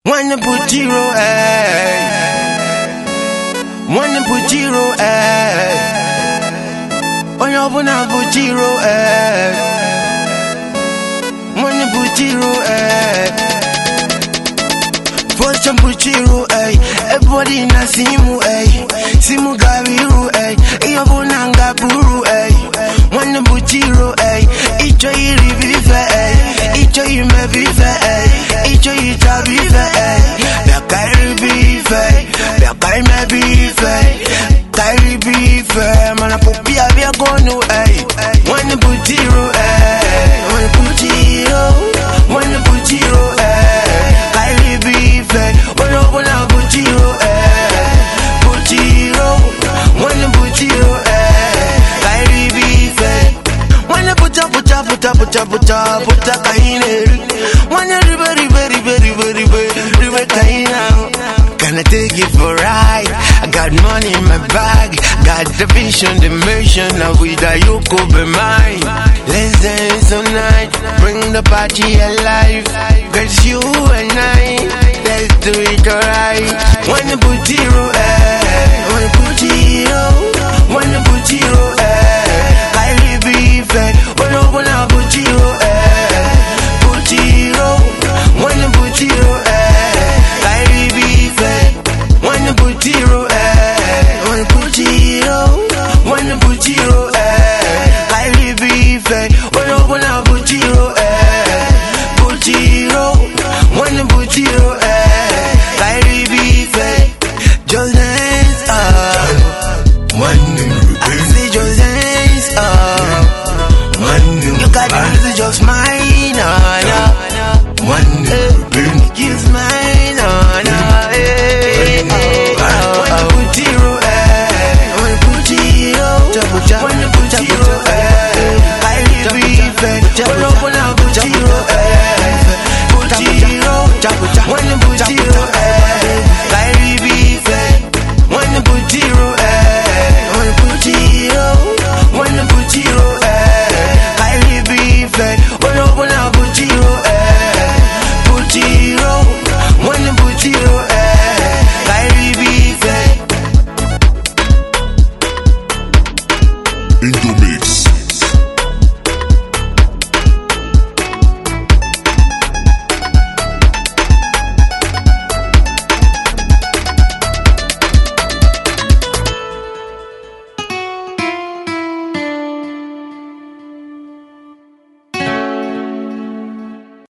Wanna put zero, wanna put zero, wanna put zero, wanna put zero, first jump put zero, everybody na simu, simu gabiru, iyo bunanga buru, wanna put zero, icho iri vive, icho ime vive, icho ita vive, Carry beef, me beef, carry beef, man, I put be a gonna, wanna put zero, wanna put zero, wanna put zero, carry beef, wanna put zero, wanna put zero, carry beef, wanna put a kaine, wanna can I take it for a ride? I got money in my bag, got the vision, the mission, now with a you could be mine. Let's dance all night, bring the party alive. Cause